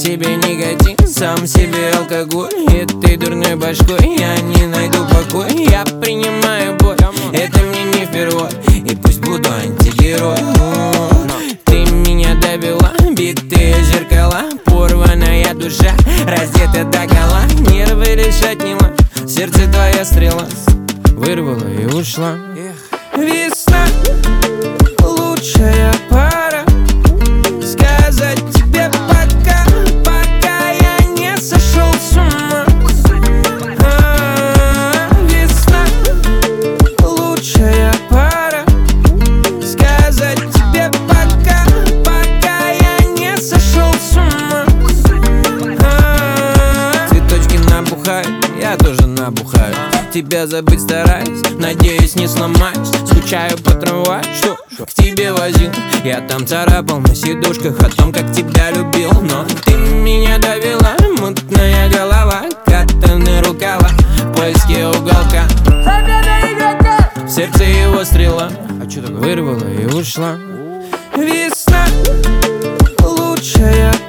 себе никотин, сам себе алкоголь. И ты дурной башкой, я не найду покой. Я принимаю боль, это мне не впервой. И пусть буду антигерой. Ты меня довела, битые зеркала, порванная душа, раздета догола. Нервы лишь отняла, сердце твоя стрела вырвала и ушла. Весна, лучшая пора сказать тебе пока, пока я не сошел с ума. Весна, лучшая пора сказать тебе пока, пока я не сошел с ума. Цветочки набухают, я тоже набухаю. Тебя забыть стараюсь, надеюсь не сломаюсь. Скучаю по трамваю, что к тебе возил. Я там царапал на сидушках о том, как тебя любил. Но ты меня довела, мутная голова, катаны рукава в поиске уголка. В сердце его стрела вырвала и ушла. Весна, лучшая